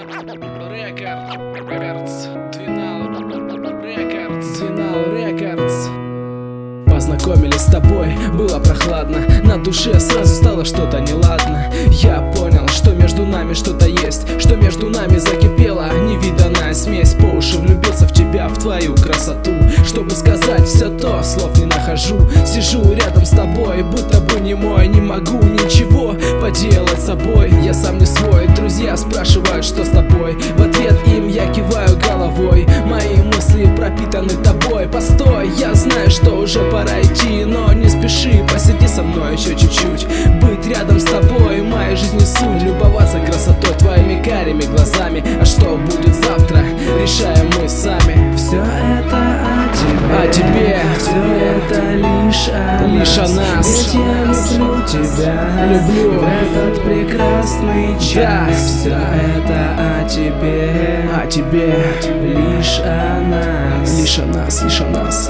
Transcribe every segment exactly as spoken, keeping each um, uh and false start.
Рекордс, Двинал Рекордс, Двинал Рекордс. Познакомились с тобой, было прохладно, на душе сразу стало что-то неладно. Я понял, что между нами что-то есть, что между нами закипела невиданная смесь. По уши влюбился в тебя, в твою красоту. Чтобы сказать все то, слов не нахожу. Сижу рядом с тобой, будто бы не мой. Не могу ничего поделать с собой, я сам не свой. Друзья спрашивают, что с тобой, в ответ им я киваю головой. Мои мысли пропитаны тобой. Постой, я знаю, что уже пора идти, но не спеши, посиди со мной еще чуть-чуть. Быть рядом с тобой, моя жизнь не суть. Любоваться красотой твоими карими глазами. А что будет завтра, решаем мы сами. Все это о тебе, о тебе. Все это лишь о лишь нас. о нас. Ведь я люблю тебя, люблю в этот прекрасный час. Да. Все это о тебе, о тебе, лишь о нас, лишь о нас, лишь о нас.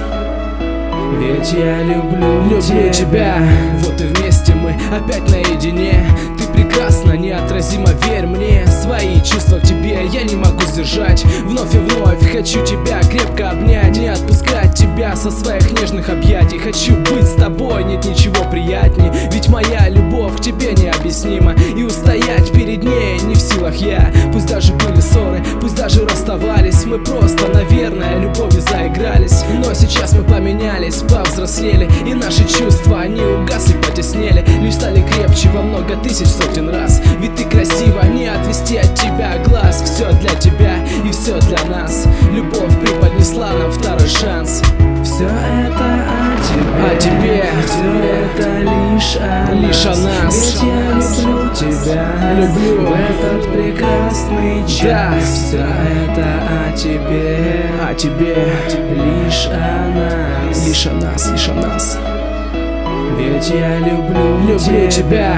Ведь я люблю, люблю тебя. тебя. Вот и вместе мы опять наедине. Ты прекрасна, неотразимо, верь мне. Свои чувства к тебе я не могу сдержать. Вновь и вновь хочу тебя крепко обнять, не отпускать тебя со своих нежных объятий. Хочу быть с тобой, нет ничего приятней. Ведь моя любовь к тебе необъяснима, и устоять перед ней не в силах я. Пусть даже были ссоры, пусть даже расставались, мы просто, наверное, любовью заигрались. Но сейчас мы поменялись, повзрослели, и наши чувства, они угасли, потеснели, лишь стали крепче во много тысяч сотен раз. Ведь ты красива, не отвести от тебя глаз. Все для тебя и все для нас. Любовь преподнесла нам второй шанс. Все это о тебе, о тебе. Все это лишь о лишь нас. о нас. Ведь я люблю тебя, люблю в этот прекрасный час. Да. Все это о тебе, о тебе, лишь о нас, лишь о нас, лишь о нас. Ведь я люблю, люблю тебя,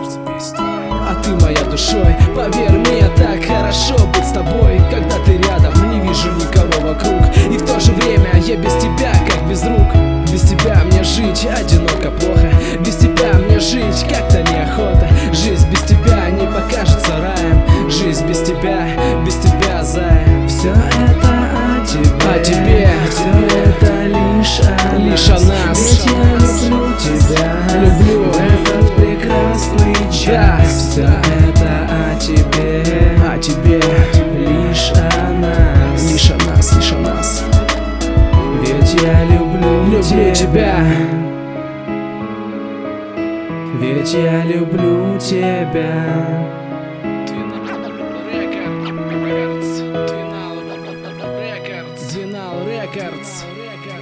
а ты моя душой. Поверь мне, так хорошо быть с тобой. Когда ты рядом, не вижу никого вокруг, и в то же время я без тебя как без рук. Без тебя мне жить одиноко плохо, без тебя мне жить как-то неохота. Жизнь без тебя не покажется раем, жизнь без тебя, без тебя, зая. Все это о тебе, о тебе. Все это лишь о лишь нас. о нас. Ведь я люблю тебя, люблю в этот прекрасный час. Да. Все это о тебе, о тебе, лишь о нас, лишь о нас, лишь о нас. Ведь я люблю, люблю тебя, тебя. Ведь я люблю тебя. Двинал Рекордс.